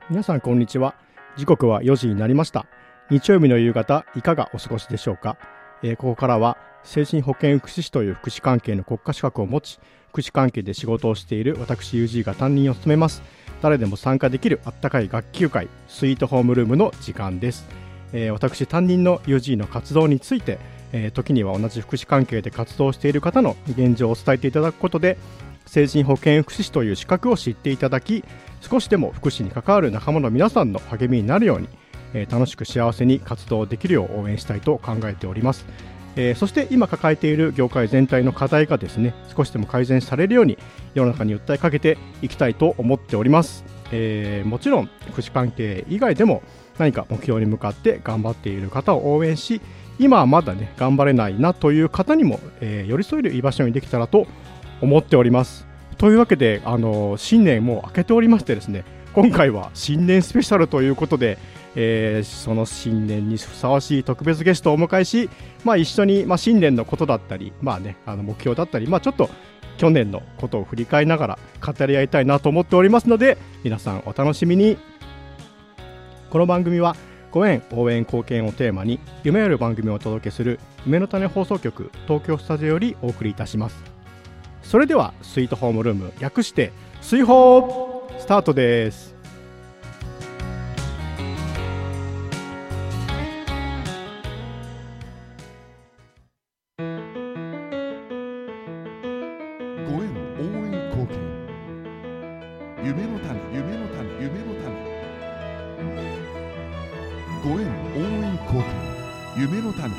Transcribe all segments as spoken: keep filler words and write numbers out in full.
皆さんこんにちは。時刻はよじになりました。日曜日の夕方、いかがお過ごしでしょうか。えー、ここからは精神保健福祉士という福祉関係の国家資格を持ち、福祉関係で仕事をしている私 ユージー が担任を務めます。誰でも参加できるあったかい学級会、スイートホームルームの時間です。えー、私担任の ユージー の活動について、えー、時には同じ福祉関係で活動している方の現状を伝えていただくことで、精神保健福祉士という資格を知っていただき、少しでも福祉に関わる仲間の皆さんの励みになるように、えー、楽しく幸せに活動できるよう応援したいと考えております。えー、そして今抱えている業界全体の課題がですね、少しでも改善されるように世の中に訴えかけていきたいと思っております。えー、もちろん福祉関係以外でも何か目標に向かって頑張っている方を応援し、今はまだね頑張れないなという方にも、えー、寄り添える居場所にできたらと思っております。というわけで、あの新年も明けておりましてですね、今回は新年スペシャルということで、えー、その新年にふさわしい特別ゲストをお迎えし、まあ、一緒に、まあ、新年のことだったり、まあね、あの目標だったり、まあ、ちょっと去年のことを振り返りながら語り合いたいなと思っておりますので、皆さんお楽しみに。この番組はご縁応援貢献をテーマに夢ある番組をお届けする夢の種放送局東京スタジオよりお送りいたします。それではスイートホームルーム、略してスイホースタートです。 ご縁応援貢献、夢の種夢の種夢の種、ご縁応援貢献、夢の種。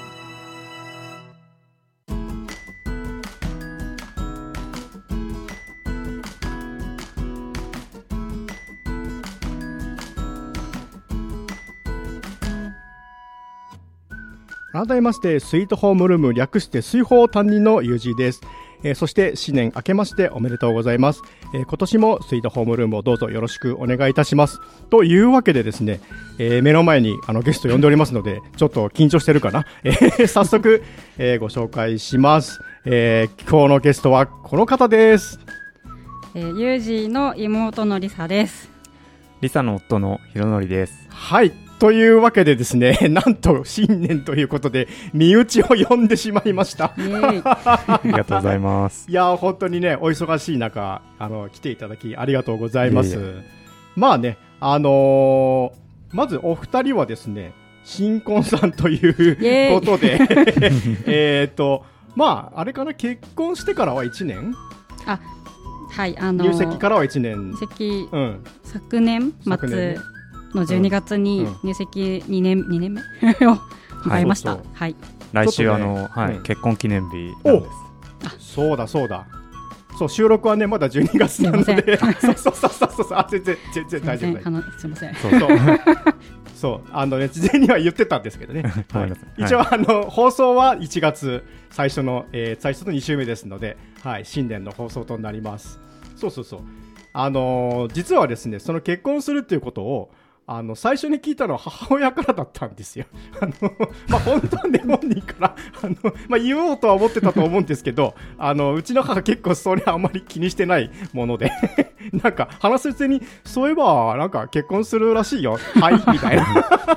改めましてスイートホームルーム、略して水ホー担任の ユージー です。えー、そして新年明けましておめでとうございます。えー、今年もスイートホームルームをどうぞよろしくお願いいたします。というわけでですね、えー、目の前にあのゲスト呼んでおりますので、ちょっと緊張してるかな、えー、早速、えー、ご紹介します。えー、今日のゲストはこの方です。 えー、ユージー の妹のりさです。 りさの夫のひろのりです。 はい、というわけでですね、なんと新年ということで身内を呼んでしまいました。 ありがとうございます。 いや本当にね、お忙しい中あの来ていただきありがとうございます。いえいえ、まあね、あのー、まずお二人はですね、新婚さんということでえっとまああれかな、結婚してからはいちねん、 あ、はい、あのー、 入籍からはいちねん、 入籍、 うん、 昨年末のじゅうにがつに入籍にねん、にねんめを迎えました。はい、はい、 来週、ね、あの、はい、うん、結婚記念日なんです。 あ、そうだそうだ、そう、収録はねまだじゅうにがつなのでそうそうそうそうそう、あ、全然全然大丈夫、 あのすいません、 そうそうそう、あのね、事前には言ってたんですけどね、はい、一応、はい、あの放送はいちがつ最初の、えー、最初のに週目ですので、はい、新年の放送となります。そうそうそう、あのー、実はですね、その結婚するっていうことをあの最初に聞いたのは母親からだったんですよ。あの、まあ、本当はね本人からあの、まあ、言おうとは思ってたと思うんですけど、あのうちの母結構それあんまり気にしてないものでなんか話すうちに、そういえばなんか結婚するらしいよ、はいみたいな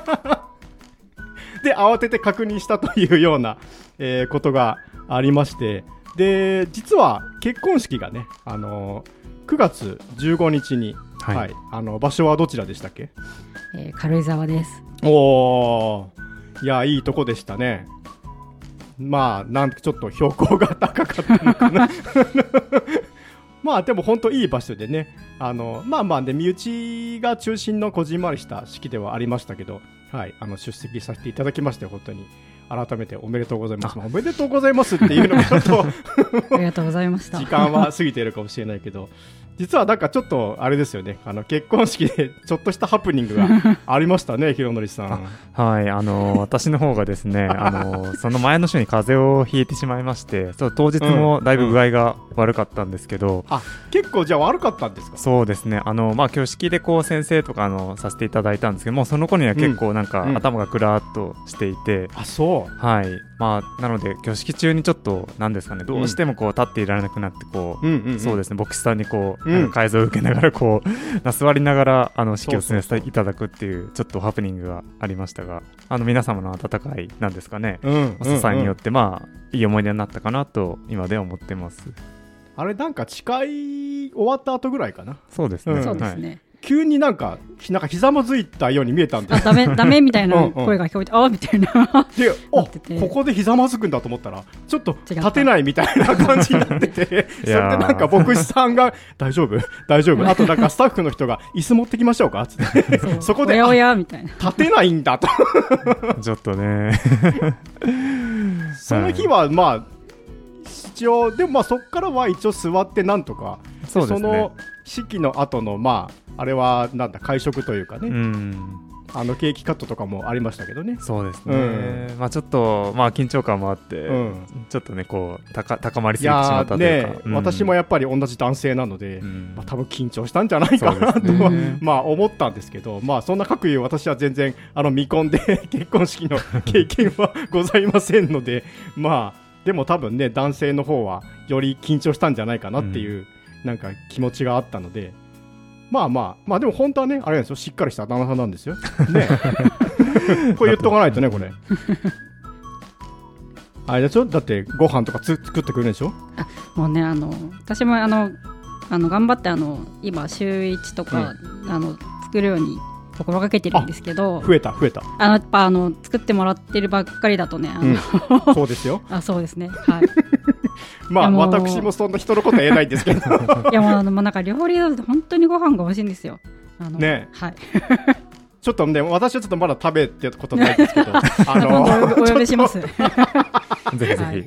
で慌てて確認したというような、えー、ことがありまして、で実は結婚式がね、あのくがつじゅうごにちに、はいはい、あの場所はどちらでしたっけ？ えー、軽井沢です。 おー、いやいいとこでしたね。まあなんちょっと標高が高かったのかなまあでも本当いい場所でね、あのまあまあね、身内が中心のこじんまりした式ではありましたけど、はい、あの出席させていただきまして、本当に改めておめでとうございます。おめでとうございますっていうのもちょっとありがとうございました。 時間は過ぎているかもしれないけど、実はなんかちょっとあれですよね、あの結婚式でちょっとしたハプニングがありましたねひろのりさん。 はい、あの私の方がですねあのその前の週に風邪をひいてしまいまして、そう当日もだいぶ具合が悪かったんですけど、うんうん、 あ、結構じゃあ悪かったんですか？ そうですね、あの、まあ、挙式でこう先生とかあのさせていただいたんですけども、その子には結構なんか、うん、頭がクラーっとしていて、 あ、そう、 はい、 まあ、なので挙式中にちょっとなんですかね、どうしてもこう立っていられなくなってこう、うんうんうん、そうですね、牧師さんにこう、うん、改造を受けながらこう座りながらあの式を進めていただくっていうちょっとハプニングがありましたが、あの皆様の温かいなんですかね、うん、支えによってまあいい思い出になったかなと今では思ってます。 あれなんか誓い終わった後ぐらいかな。 そうですね、 うん、そうですね、はい、 急になんかなんかひざまずいたように見えたんで、 あダメダメみたいな声が聞こえて、うんうん、あみたいなで、あここでひざまずくんだと思ったらちょっと立てないみたいな感じになっててそれでなんか牧師さんが大丈夫大丈夫あとなんかスタッフの人が椅子持ってきましょうかっつってそ, そこでおやおやみたいな立てないんだとちょっとねその日はまあ、はい、一応でもまあそこからは一応座ってなんとか そ,、ね、その式の後のまああれはなんだ会食というかね、うん、あのケーキカットとかもありましたけどね。 そうですね、うん、まあちょっとまあ緊張感もあって、うん、ちょっとねこう 高, 高まりすぎてしまったというか、 ねうん、私もやっぱり同じ男性なので、うんまあ、多分緊張したんじゃないかなと、ね、まあ思ったんですけど、まあそんな各言う私は全然あの未婚で結婚式の経験はございませんのでまあでも多分ね男性の方はより緊張したんじゃないかなっていう、うん、なんか気持ちがあったのでまあまあまあでも本当はねあれなんですよ、しっかりした旦那さんなんですよねこれ言っとかないとねこれあれでしょ、だってご飯とかつ作ってくれるでしょ。あもうねあの私もあのあの頑張ってあの今週いちとか、うん、あの作るように心がけてるんですけど、 増えた増えたあのやっぱあの作ってもらってるばっかりだとねあの、 うん、そうですよあそうですねはいまあ私もそんな人のことは言えないんですけどいやもうあのもうなんか料理だと本当にご飯が美味しいんですよあのねはいちょっとね私はちょっとまだ食べてことないですけどあのお呼びしますぜひぜひ、はい、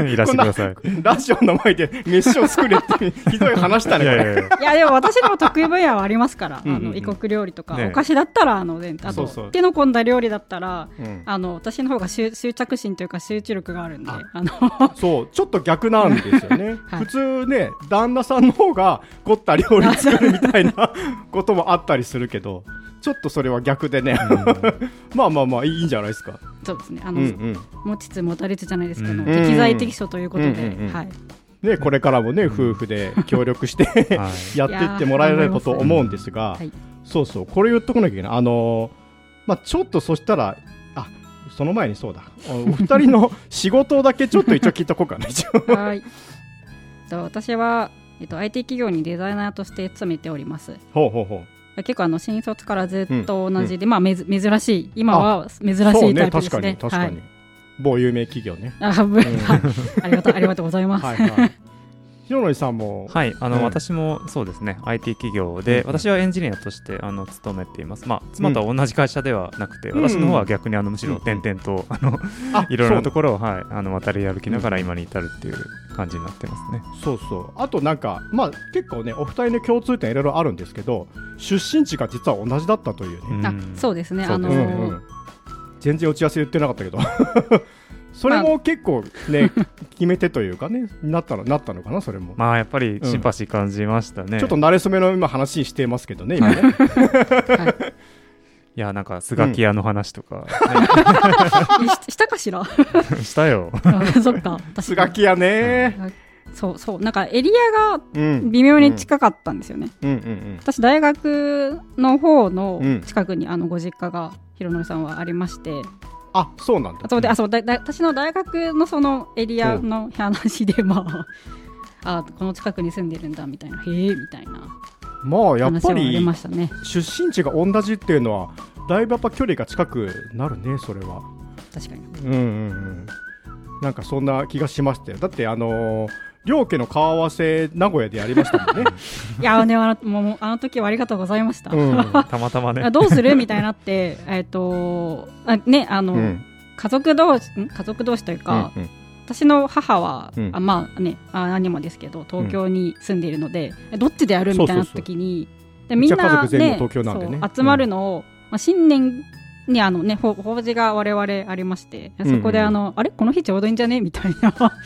いらしてください。 ラジオの前で飯を作れってひどい話したねこれ。いやいやいやいやでも私の得意分野はありますからあの異国料理とか、ね、お菓子だったらあの、ね、あとそうそう手の込んだ料理だったら、うん、あの私の方が執着心というか集中力があるんでああのそうちょっと逆なんですよね、はい、普通ね旦那さんの方が凝った料理作るみたいなこともあったりするけどちょっとそれは逆でね、うん、まあまあまあいいんじゃないですか。 そうですねあの、うんうん、持ちつ持たれつじゃないですけど、うん、適材適所ということで、うんうんうんはいね、これからもね夫婦で協力してやっていってもらえればと思うんですが、はい、そうそうこれ言っとかなきゃいけないあのーまあ、ちょっとそしたらあその前にそうだお二人の仕事だけちょっと一応聞いとこうかなはい私は、えっと、アイティー 企業にデザイナーとして勤めております。 ほうほうほう結構あの新卒からずっと同じで、うんうんまあ、めず珍しい今は珍しいタイプですね。 確かに確かに、はい、某有名企業ねあ,、うん、ありがとうありがとうございますはい、はい、 広野さんもはいあの、うん、私もそうですね アイティー 企業で、うん、私はエンジニアとしてあの勤めています。まあ妻とは同じ会社ではなくて、うん、私の方は逆にあのむしろ点々と、うん、あのいろいろなところを、はい、あの渡り歩きながら今に至るっていう感じになってますね。 そうそうあとなんかまあ結構ねお二人の共通点いろいろあるんですけど出身地が実は同じだったというね、 うん、あそうですねあのーうんうん、 全然打ち合わせ言ってなかったけどそれも結構ね、まあ、決め手というかねなったのなったのかな。それもまあやっぱりシンパシー感じましたね、 うん、ちょっと慣れ初めの今話してますけどね今ね、 はいいやなんかスガキ屋の話とか、 うんね、し, したかしらしたよそっかスガキ屋ね、 うん、そうそうなんかエリアが微妙に近かったんですよね、うんうんうんうん、私大学の方の近くにあのご実家が広典さんはありまして、 あそうなんだ。 そうであそうだだ私の大学のそのエリアの話でまああこの近くに住んでるんだみたいなへえみたいなまあやっぱりましたね、 出身地が同じっていうのはだいぶやっぱ距離が近くなるねそれは。 確かにうんうんうんなんかそんな気がしましたよ。だってあのー、両家の顔合わせ名古屋でやりましたもんねいやねあのもうあの時はありがとうございました、 うん、たまたまねどうするみたいになってえっとあねあの、うん、家族同士家族同士というか、うんうん私の母は、うん、あまあねあ兄もですけど東京に住んでいるので、うん、どっちでやるみたいな時にでみんな、ねね、集まるのを、うんまあ、新年にあの、ね、法事が我々ありましてそこであの、うんうん、あれこの日ちょうどいいんじゃねみたいな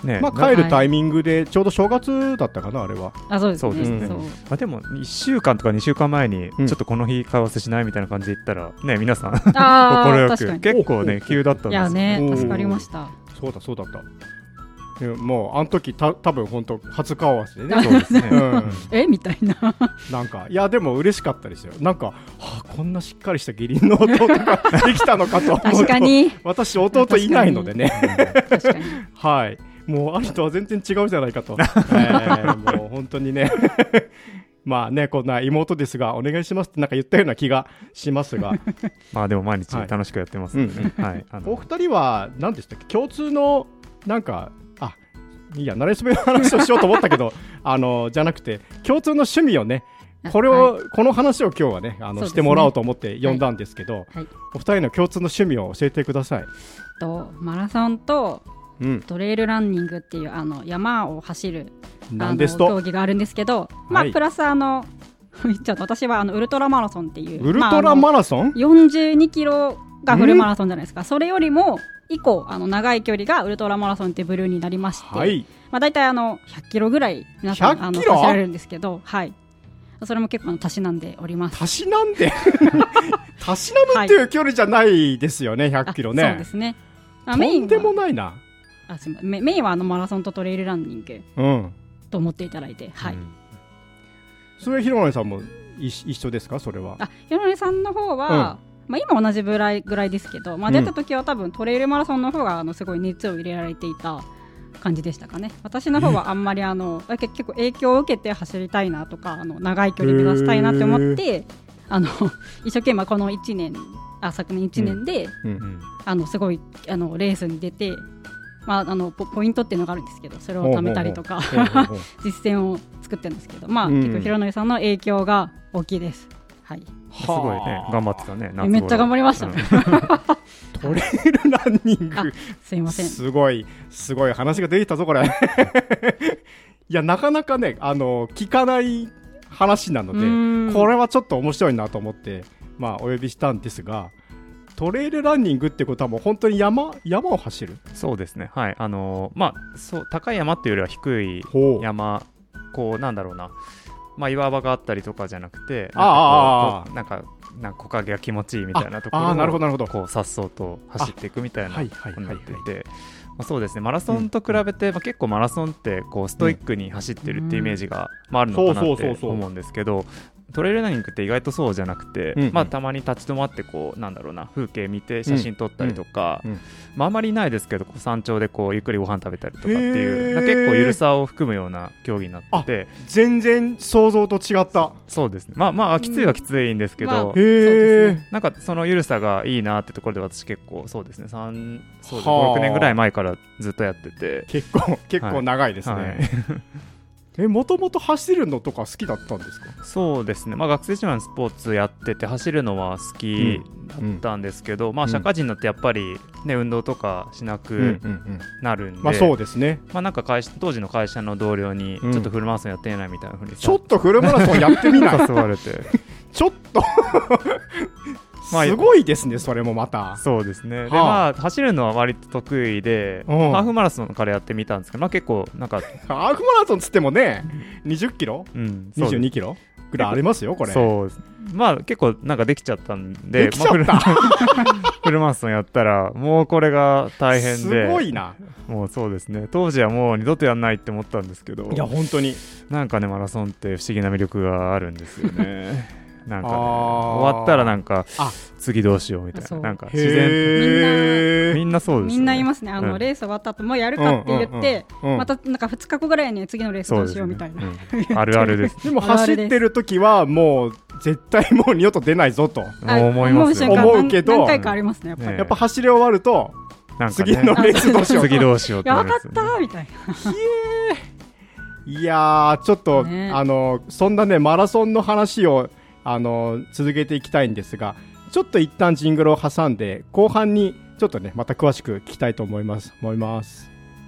ね、まあ、帰るタイミングでちょうど正月だったかなあれは。 あ、そうですね。そうですね。 うん、まあ、でもいっしゅうかんとかにしゅうかんまえにちょっとこの日顔合わせしないみたいな感じで言ったらね、皆さん快く結構ね急だったんですよ。いやね、助かりました。 そうだそうだった。もうあの時た多分本当初顔合わせでね。 そうですね、うん、 えみたいな。 なんかいやでも嬉しかったですよ。なんか、はあ、こんなしっかりした義理の弟ができたのかと思うと確かに私弟いないのでね。確かにはいもう兄とは全然違うじゃないかと、えー、もう本当にねまあねこんな妹ですがお願いしますってなんか言ったような気がしますがまあでも毎日楽しくやってますね、はいはい、あのお二人は何でしたっけ共通のなんかいや慣れ初めの話をしようと思ったけどあのじゃなくて共通の趣味をねこれを、はい、この話を今日はねあの、ね、してもらおうと思って呼んだんですけど、はいはい、お二人の共通の趣味を教えてください。 とマラソンと、うん、トレイルランニングっていうあの山を走るあの競技があるんですけど、まあ、プラスあのちょっと私はあのウルトラマラソンっていうウルトラマラソン、まあ、 よんじゅうにキロがフルマラソンじゃないですか。それよりも以降あの長い距離がウルトラマラソンっていう部類になりまして、はい、まあ、大体あのひゃっキロぐらい皆さんあの走られるんですけど、はい、それも結構たしなんでおります。 たしなんでたしなむっていう距離じゃないですよね、はい、ひゃっキロね。 そうですね。 とんでもないな。 あすメメインはあのマラソンとトレイルランニング、うん、と思っていただいて、はい、うん、 それひろのりさんも一緒ですか？それは。 あ、ひろのりさんの方は、うん、まあ、今同じぐらいぐらいですけど、まあ、出た時は多分トレイルマラソンの方があのすごい熱を入れられていた感じでしたかね。私の方はあんまりあの結構影響を受けて走りたいなとかあの長い距離目指したいなって思ってあの一生懸命このいちねんあ昨年いちねんで、うんうん、あのすごいあのレースに出て、まあ、あの ポ, ポイントっていうのがあるんですけどそれを貯めたりとか実践を作ってるんですけど、まあ、うん、結構ひろのりさんの影響が大きいです。はい、 すごいね頑張ってたね。 めっちゃ頑張りましたね、うん、 トレイルランニングすいませんすごいすごい話が出てきたぞこれいやなかなかねあの聞かない話なのでこれはちょっと面白いなと思って、まあ、お呼びしたんですが、トレイルランニングってことはもう本当に山山を走る。 そうですね、はい、あのー、まあそう高い山っていうよりは低い山、こうなんだろうな、まあ、岩場があったりとかじゃなくて、なんかこうなんかなんか木陰が気持ちいいみたいなところをこう颯爽と走っていくみたいなことになっていて、まあ、そうですね、マラソンと比べて、うん、まあ、結構マラソンってこうストイックに走ってるっていうイメージが、まあ、あるのかなって思うんですけど、トレイルランニングって意外とそうじゃなくて、うんうん、まあ、たまに立ち止まってこうなんだろうな風景見て写真撮ったりとか、うんうん、まあ、あまりないですけどこう山頂でこうゆっくりご飯食べたりとかっていう結構ゆるさを含むような競技になってて、 全然想像と違った。 そうですね、まあまあきついはきついんですけど、うん、まあ、 へね、なんかそのゆるさがいいなってところで私結構そうですねさんそうですごろくねんぐらい前からずっとやってて、 結構結構長いですね、はいはいえ、もともと走るのとか好きだったんですか？ そうですね、まあ、学生時代のスポーツやってて走るのは好きだったんですけど、うんうん、まあ、社会人になってやっぱり、ね、運動とかしなくなるんで、うんうんうん、 まあ、そうですね、 まあ、なんか会社当時の会社の同僚にちょっとフルマラソンやってみないみたいなふうに、うん、 ちょっとフルマラソンやってみない誘われてちょっとまあ、すごいですね、それもまた。 そうですね、はあ、でまあ、走るのは割と得意で、うん、ハーフマラソンからやってみたんですけど、まあ、結構なんかハーフマラソンつってもねにじゅっキロ、うん、にじゅうにキロぐらいありますよこれ。 そうまあ結構なんかできちゃったんで、 できちゃった、まあ、 フルマラソンやったらもうこれが大変で、 すごいな。 もうそうですね、当時はもう二度とやんないって思ったんですけど、 いや本当になんかねマラソンって不思議な魅力があるんですよねなんかね、終わったらなんか次どうしようみたいな、なんか自然みんなそうですよね。 みんな言いますね、あの、うん、レース終わった後もうやるかって言って、うんうんうん、またなんかふつかごぐらいに次のレースどうしようみたいな、ね、 うん、あるあるですでも走ってる時はもう絶対もう二度と出ないぞと思いますよ。 思うけど何回かありますねやっぱり、ね、 やっぱ走り終わるとなんか、ね、次のレースどうしよう次どうしようってやばかったみたいないやーちょっと、ね、あのそんなねマラソンの話をあの続けていきたいんですが、ちょっと一旦ジングルを挟んで後半にちょっとねまた詳しく聞きたいと思います思います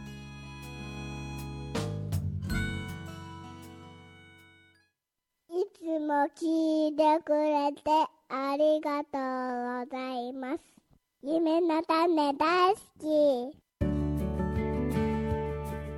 いつも聞いてくれてありがとうございます。夢の種大好き。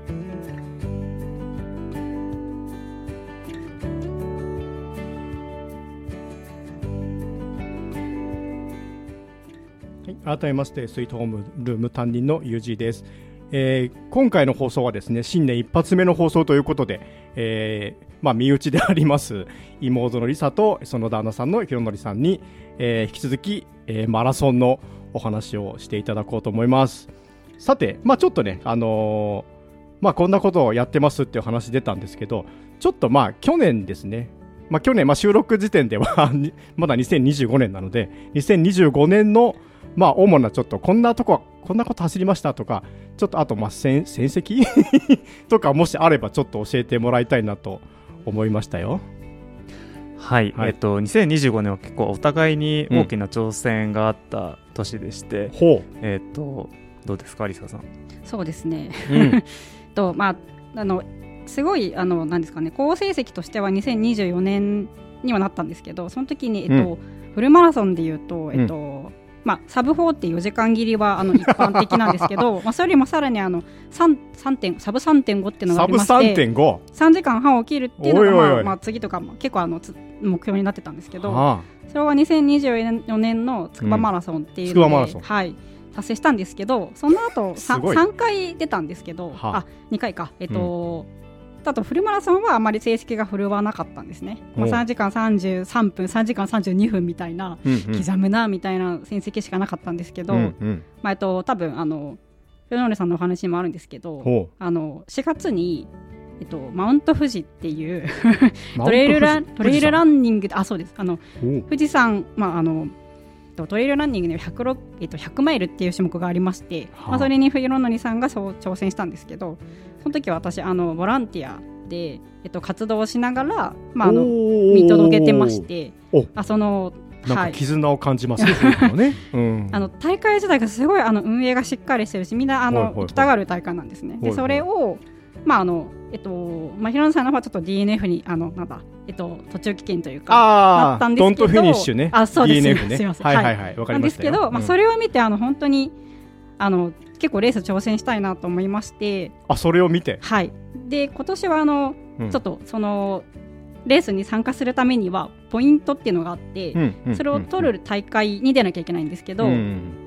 はい、改めましてスイートホームルーム担任のユージーです。えー、今回の放送はですね、新年一発目の放送ということで、えーまあ、身内であります妹のりさとその旦那さんのひろのりさんに、えー、引き続き、えー、マラソンのお話をしていただこうと思います。さて、まあ、ちょっとね、あのーまあ、こんなことをやってますっていう話出たんですけど、ちょっとまあ去年ですね、まあ、去年、まあ、収録時点ではまだにせんにじゅうごねんなので、にせんにじゅうごねんのまあ主なちょっとこんなとここんなこと走りましたとか、ちょっとあとまあ戦戦績とかもしあればちょっと教えてもらいたいなと思いましたよ。 はい、はい、えっとにせんにじゅうごねんは結構お互いに大きな挑戦があった年でして、うん、えっとどうですかリサさん。 そうですね、うん、とまああのすごいあのなんですかね、好成績としてはにせんにじゅうよねんにはなったんですけど、その時に、えっとうん、フルマラソンでいうと、えっとうんまあ、サブフォーってよじかん切りはあの一般的なんですけどまあそれよりもさらにあの3 3点サブ さんてんご っていうのがありまして、サブ さんてんご さんじかんはんを切るっていうのが、まあ、おいおいおい、まあ、次とかも結構あの目標になってたんですけど、はあ、それはにせんにじゅうよねんのつくばマラソンっていうので、うんはい、達成したんですけど、その後 3, さんかい出たんですけど、はあ、あにかいか、えっとうんあとフルマラソンはあまり成績が振るわなかったんですね、まあ、さんじかんさんじゅうさんぷんさんじかんさんじゅうにふんみたいな、うんうん、刻むなみたいな成績しかなかったんですけど、うんうんまあ、えっと多分あのヨノレさんのお話もあるんですけど、あのしがつに、えっと、マウント富士っていうトレイルラントレイルランニングで、あそうですあの富士山、まああのトレイルランニングで ひゃくろく、えっと、ひゃくマイルっていう種目がありまして、はあまあ、それに冬ののりさんが挑戦したんですけど、その時は私あのボランティアで、えっと、活動をしながら、まあ、あの見届けてまして、あそのなんか絆を感じますね、ねうん、 あの大会自体がすごいあの運営がしっかりしてるし、みんなあの行きたがる大会なんですね。でそれをまああのえっとまあ、ひろのさんの方はちょっと ディーエヌエフ にあのなんだ、えっと、途中棄権というかなったんですけど、 ドントフィニッシュね、 あそうですディーエヌエフ ね、 すいません、 はいはいはい、わかりましたよ。 なんですけど、まあ、それを見てあの本当にあの結構レース挑戦したいなと思いまして、 あそれを見て、 はい、で今年はあの、うん、ちょっとそのレースに参加するためにはポイントっていうのがあって、うんうん、それを取る大会に出なきゃいけないんですけど、うん、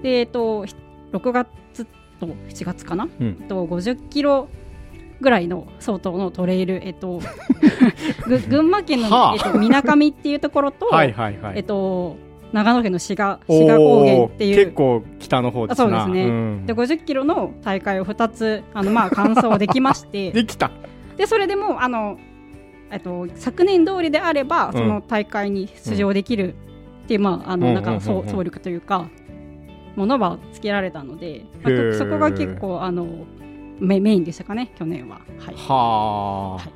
でえっと、ろくがつとしちがつかな、うん、えっと、ごじゅっキロぐらいの相当のトレイル、えっと、群馬県の、はあえっと、みなかみっていうところとはいはい、はいえっと、長野県の志賀志賀高原っていう結構北の方ですな。 そうですね、うん、でごじゅっキロの大会をふたつあの、まあ、完走できましてできた。 でそれでもあの、えっと、昨年通りであればその大会に出場できるっていう、うんまあ、あのなんか総力というかものはつけられたので、まあ、そこが結構あのメ, メインでしたかね去年は。はい、ははい、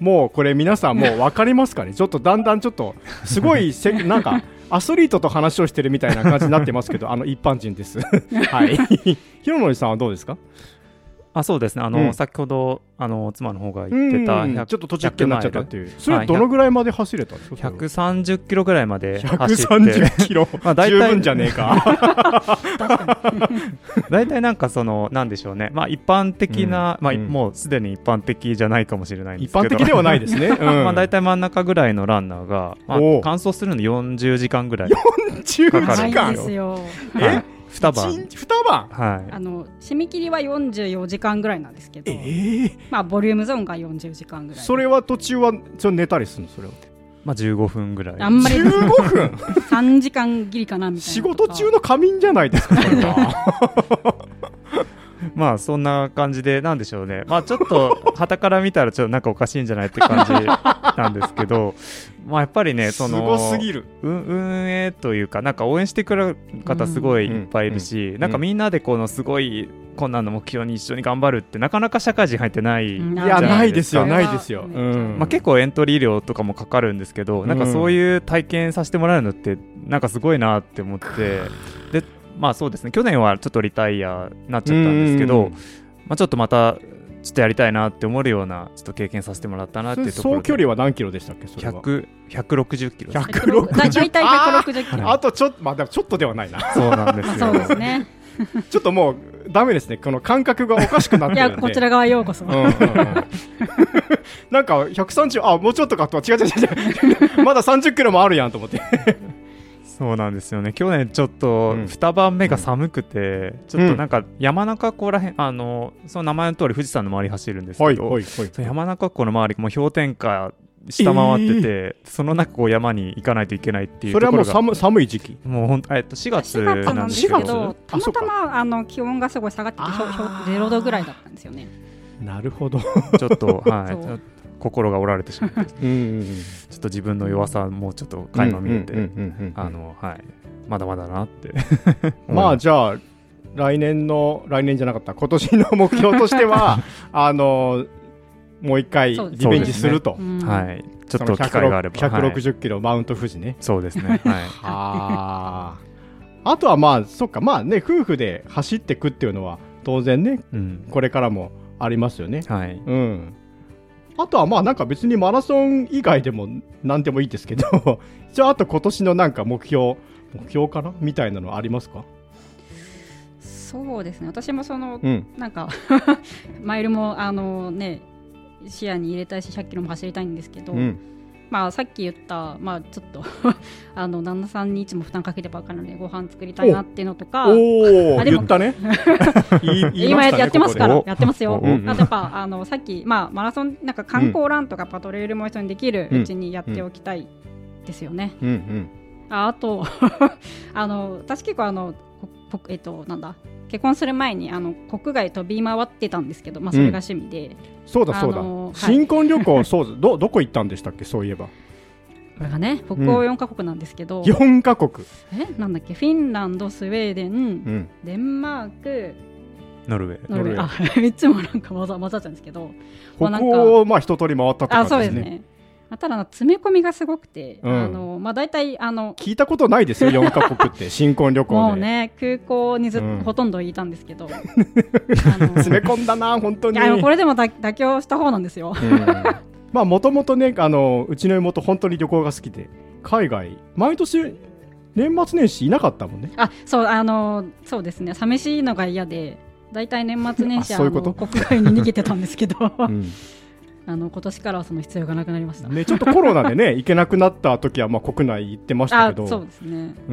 もうこれ皆さんもう分かりますかねちょっとだんだんちょっとすごいせなんかアスリートと話をしてるみたいな感じになってますけどあの一般人ですはいひろのりさんはどうですか。 あそうですねあの、うん、先ほどあの妻の方が言ってた、 うんうん、ちょっと途中になっちゃったっていう、それはどのぐらいまで走れたんですか。 ひゃくさんじゅっキロぐらいまで走ってひゃくさんじゅっキロまあ十分じゃねえかだいたいなんかそのなんでしょうね、まあ、一般的な、うんまあ、もうすでに一般的じゃないかもしれないんですけど一般的ではないですね、うんまあ、だいたい真ん中ぐらいのランナーが、まあ、完走するのによんじゅうじかんぐらいよんじゅうじかん長いですよえにばんにばん、 はい、 あの締め切りはよんじゅうよじかんぐらいなんですけど、えーまあ、ボリュームゾーンがよんじゅうじかんぐらい。 それは途中はちょっと寝たりするの。それはまあじゅうごふんぐらい。 あんまりじゅうごふんさんじかん切りかなみたいな。 仕事中の仮眠じゃないですかそれはまあそんな感じでなんでしょうね、まあちょっと傍から見たらちょっとなんかおかしいんじゃないって感じなんですけどまあやっぱりねそのすごすぎる運営というかなんか応援してくれる方すごいいっぱいいるし、うんうん、なんかみんなでこのすごい困難の目標に一緒に頑張るってなかなか社会人入ってないじゃないですか。いやないですよないですよ、うんまあ、結構エントリー料とかもかかるんですけど、なんかそういう体験させてもらえるのってなんかすごいなって思ってでまあそうですね去年はちょっとリタイアになっちゃったんですけど、まあ、ちょっとまたちょっとやりたいなって思えるようなちょっと経験させてもらったなっていうところで。総距離は何キロでしたっけ。それはひゃくろくじゅっキロひゃくろくじゅっ大体ひゃくろくじゅっキロあ, あとちょっとまあでもちょっとではないなそうなんですよそうですねちょっともうダメですねこの感覚がおかしくなってるんでいやこちら側ようこそ、うんうんうん、 なんかひゃくさんじゅうあもうちょっとかとは違う違う違うまださんじゅっキロもあるやんと思ってそうなんですよね。去年ちょっとにばんめが寒くて、うん、ちょっとなんか山中湖らへん、あのその名前の通り富士山の周り走るんですけど、はいはいはい、山中湖の周りも氷点下下回ってて、えー、その中こう山に行かないといけないっていうところが。 それはもう 寒, 寒い時期もうほん、えっと、しがつなんですけど、 たまたまあの気温がすごい下がっててゼロどぐらいだったんですよね。 なるほどちょっとはい心が折られてしまってうんうん、うん、ちょっと自分の弱さもうちょっと垣間見えてまだまだなってまあじゃあ来年の来年じゃなかった今年の目標としてはあのもう一回リベンジすると、 ねうん、はいちょっと機会があればひゃくろくじゅっキロ、はい、マウント富士ね。 そうですね、はい、 ああとはまあそっかまあね夫婦で走っていくっていうのは当然ね、うん、これからもありますよね。 はい、 うん。あとはまあなんか別にマラソン以外でも何でもいいですけどじゃああと今年のなんか目標目標かなみたいなのありますか？ そうですね私もその、うん、なんかマイルもあのね視野に入れたいしひゃっキロも走りたいんですけど、うんまあ、さっき言った、まあ、ちょっとあの旦那さんにいつも負担かけてばっかりなのでご飯作りたいなっていうのとかおお言ったね今やってますからやってますよ。あとやっぱあのさっき、まあ、マラソンなんか観光ランとかパトレイルも一緒にできるうちにやっておきたいですよね。 うんうん、 あ, あとあの私結構あのえっとなんだ結婚する前にあの国外飛び回ってたんですけど、まあ、それが趣味で、うん、 そうだそうだ、新婚旅行そうだ ど, どこ行ったんでしたっけそういえば。 これがね北欧よんカ国なんですけど、 うん、よんカ国えなんだっけフィンランドスウェーデン、うん、デンマークノルウェーノルウェーあみっつもなんか混ざっちゃうんですけど北欧をまあ一通り回ったって感じですね。 あそうですね。ただ詰め込みがすごくて、うんあのまあ、大体あの聞いたことないですよよんカ国って新婚旅行でもうね空港にずっと、うん、ほとんどいたんですけどあの詰め込んだな本当に。 いやこれでも妥協した方なんですよ。 まあもともとねあのうちの妹本当に旅行が好きで海外毎年年末年始いなかったもんね。 あそうあのそうですね寂しいのが嫌で大体年末年始は国外に逃げてたんですけど、うんあの今年からはその必要がなくなりました、 ね、ちょっとコロナでね行けなくなった時はまあ国内行ってましたけどあそうですね、 うん、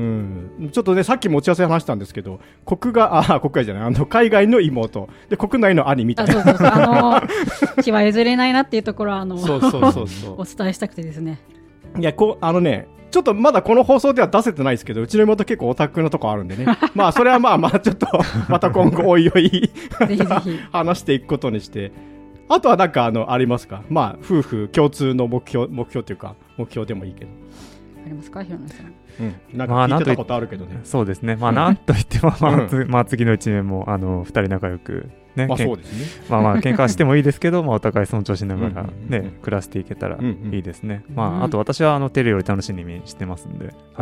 ちょっとねさっきも打ち合わせ話したんですけど国があ国外じゃないあの海外の妹で国内の兄みたいなあそうそうそうあの気は譲れないなっていうところはあのそうそうそうそうお伝えしたくてですね。 いやこあのねちょっとまだこの放送では出せてないですけどうちの妹結構オタクのとこあるんでねまあそれはまあまあちょっとまた今後おいおいぜひぜひ話していくことにしてあとはなんかあのありますか？まあ夫婦共通の目標目標というか目標でもいいけどありますか平野さん。 うん、なんか聞いてたことあるけどね、まあ、 そうですねまあなんといっても、まあまあ、次のいちねんもあのふたり仲良くねまあそうですねまあまあ喧嘩してもいいですけどまあお互い尊重しながらねうんうん、うん、暮らしていけたらいいですね、うんうん、まああと私はあのテレより楽しみにしてますんで、はい、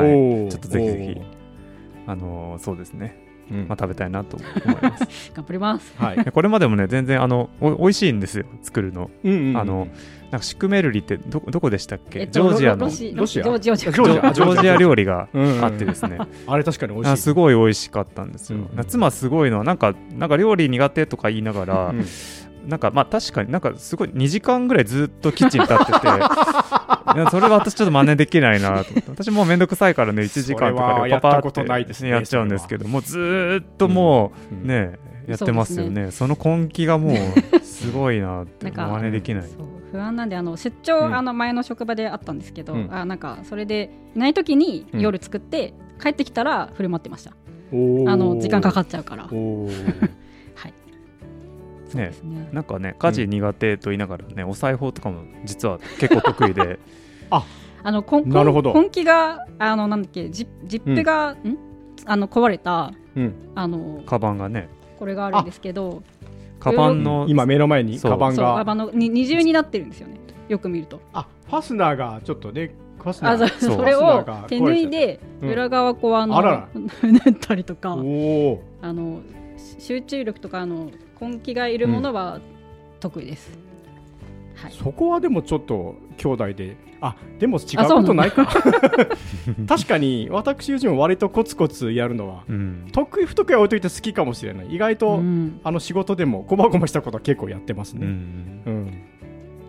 ちょっとぜひぜひあのそうですねうんまあ、食べたいなと思います頑張ります、 はい、これまでもね全然あのお美味しいんですよ作るの、うんうんうん、あのなんかシュクメルリってどどこでしたっけ、えっと、ジョージアのロシロシロジオジョージア料理があってですねあれ確かに美味しいすごい美味しかったんですよ、うんうん、妻すごいのはなんかなんか料理苦手とか言いながら、うんなんかまあ確かになんかすごいにじかんぐらいずっとキッチンに立ってていやそれは私ちょっと真似できないなと思って私もうめんどくさいからねいちじかんとかでパパーってやっちゃうんですけどもうずっともうね、うん、やってますよ ね, そ, ねその根気がもうすごいなって真似できないそう不安なんであの出張、うん、あの前の職場であったんですけど、うん、あなんかそれでいない時に夜作って、うん、帰ってきたら振る舞ってました。あの時間かかっちゃうからはいね、ねなんかね家事苦手と言いながらね、うん、お裁縫とかも実は結構得意でああのこんなるほど根気があのなんだっけジップが、うん、んあの壊れた、うん、あのカバンがねこれがあるんですけどカバンの今目の前にカバンがカバンのに二重になってるんですよねよく見るとあファスナーがちょっとねファスナーあ そ, それを手縫いで裏側こうあの、うん、あ縫ったりとかおあの集中力とかあの根気がいるものは得意です、 うんはい、そこはでもちょっと兄弟であでも違うことないか確かに私自身も割とコツコツやるのは、うん、得意不得意は置いといて好きかもしれない意外と、うん、あの仕事でもこまごましたことは結構やってますね、うんうん、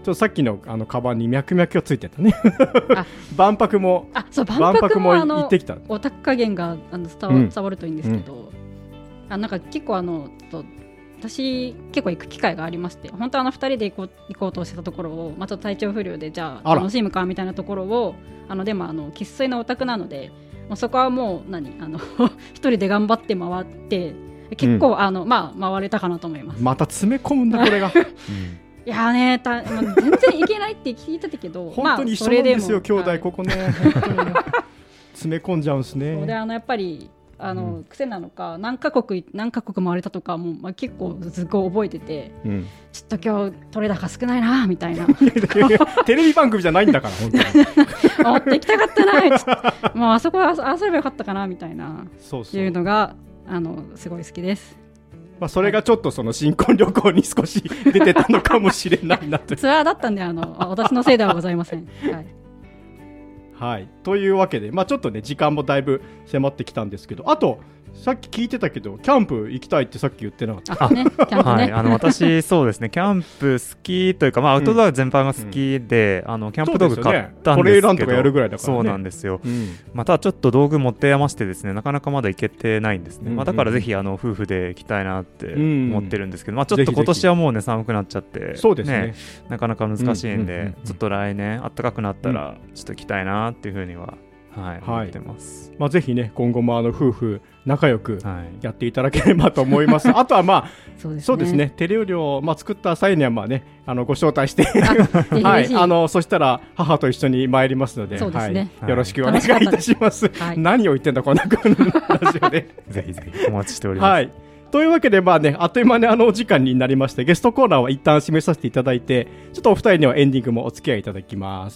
とさっきのあのカバンに脈々がついてたね万博もあそう万博も行ってきた。 お宅加減があの伝わ、うん、伝わるといいんですけど、うん、あなんか結構あのと私結構行く機会がありまして、本当あのふたりで行こう、行こうとしてたところを、まあ、ちょっと体調不良でじゃあ楽しむかみたいなところをあのでもあの生粋のお宅なので、まあ、そこはもう何あの一人で頑張って回って結構、うん、あのまあ回れたかなと思います。 また詰め込むんだこれが、うん、いやねた、まあ、全然いけないって聞いてたけど本当に一緒なんですよ、兄弟、はい、ここね詰め込んじゃうんですね。 そうであのやっぱりあの、うん、癖なのか何カ国何カ国回れたとかも、まあ、結構すごい覚えてて、うん、ちょっと今日取れ高少ないなみたいなテレビ番組じゃないんだから本当に持って行きたかったなもうあそこはあそればよかったかなみたいなそうそういうのがあのすごい好きです。 まあ、それがちょっとその新婚旅行に少し出てたのかもしれないなとツアーだったんであの私のせいではございません、はいはい、というわけで、まあ、ちょっとね時間もだいぶ迫ってきたんですけど、あとさっき聞いてたけどキャンプ行きたいってさっき言ってなかった？ あ、ね、キャンプね、 はい、あの私そうですねキャンプ好きというか、まあ、アウトドア全般が好きで、うん、あのキャンプ道具買ったんですけど、 トレイランとかやるぐらいだからね。 そうなんですよ、うん、またちょっと道具持って余してですねなかなかまだ行けてないんですね、うんうんうん、まあ、だからぜひあの夫婦で行きたいなって思ってるんですけど、うん、まあ、ちょっと今年はもうね寒くなっちゃってそうですね、 なかなか難しいんで、うんうんうんうん、ちょっと来年暖かくなったらちょっと行きたいなっていうふうにははい、思ってます。 まあ、ぜひね今後もあの夫婦仲良くやっていただければと思います、はい、あとはまあそうですね、そうですね手料理を、まあ、作った際にはまあ、ね、あのご招待してはい、あのそしたら母と一緒に参りますので、 そうですね、 はい、よろしくお願いいたします、はい、何を言ってんだこんなラジオでぜひぜひお待ちしております、 はい、というわけで、まあね、あっという間にあのお時間になりまして、ゲストコーナーは一旦締めさせていただいて、ちょっとお二人にはエンディングもお付き合いいただきます。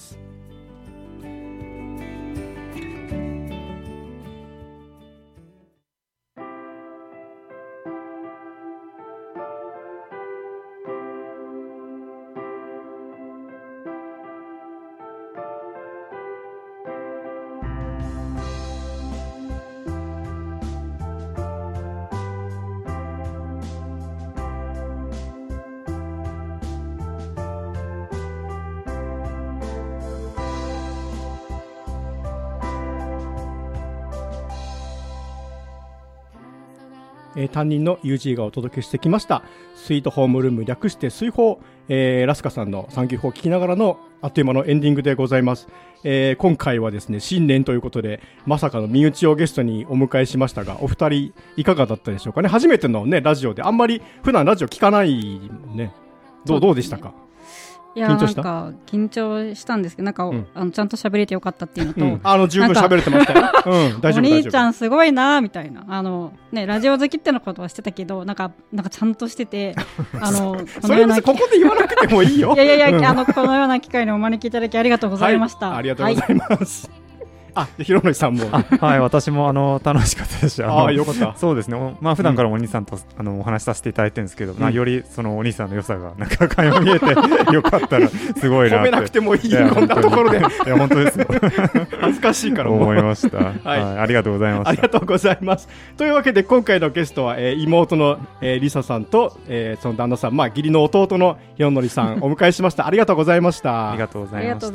えー、担任の ユージー がお届けしてきましたスイートホームルーム略して水宝、えー、ラスカさんのサンキューフォーを聞きながらのあっという間のエンディングでございます、えー、今回はですね新年ということでまさかの身内をゲストにお迎えしましたが、お二人いかがだったでしょうかね。初めてのねラジオで、あんまり普段ラジオ聞かないね。どう、どうでしたか？ いや緊張した？なんか緊張したんですけど、なんか、うん、あのちゃんと喋れてよかったっていうのと、うん、 あの十分喋れてましたよ、うん、大丈夫。 お兄ちゃんすごいなみたいな、あの、ね、ラジオ好きってのことはしてたけど、なんかなんかちゃんとしててあのこのようなここで言わなくてもいいよいやいやいや、うん、あのこのような機会にお招きいただきありがとうございました、 はい、ありがとうございます、はい。あ、ひろのりさんもはい、私もあの楽しかったですし、ああよかった。 そうですね、まあ普段からお兄さんと、うん、あのお話しさせていただいてるんですけど、うん、まあ、よりそのお兄さんの良さがなんか垣間見えてよかったらすごいなって。 褒めなくてもいい、こんなところで。いや本当ですよ恥ずかしいから思いました、はいはい、 ありがとうございました。 ありがとうございます。というわけで今回のゲストは、えー、妹の、えー、リサさんと、えー、その旦那さん、まあ義理の弟のひろのりさんお迎えしました。ありがとうございました。 ありがとうございました。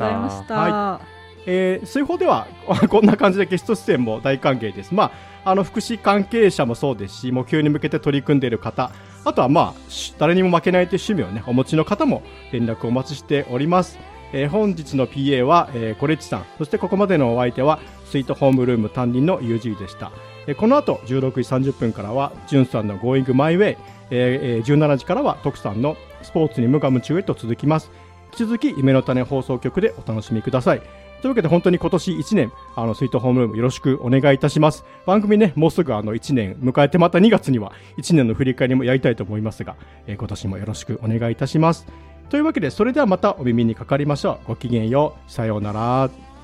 はい、えー、水宝ではこんな感じでゲスト出演も大歓迎です。まあ、あの福祉関係者もそうですし、目標に向けて取り組んでいる方、あとはまあ誰にも負けないという趣味をねお持ちの方も連絡をお待ちしております。えー、本日の ピーエー は、えー、コレッチさん、そしてここまでのお相手はスイートホームルーム担任の ユージー でした。えー、この後じゅうろくじさんじゅっぷんからはじゅんさんの Going My Way、えー、じゅうしちじからは徳さんのスポーツに無我夢中へと続きます。引き続き夢の種放送局でお楽しみください。というわけで本当に今年いちねんあのスイートホームルームよろしくお願いいたします。番組ねもうすぐあのいちねん迎えて、またにがつにはいちねんの振り返りもやりたいと思いますが、えー、今年もよろしくお願いいたします。というわけでそれではまたお耳にかかりましょう。ごきげんよう、さようなら。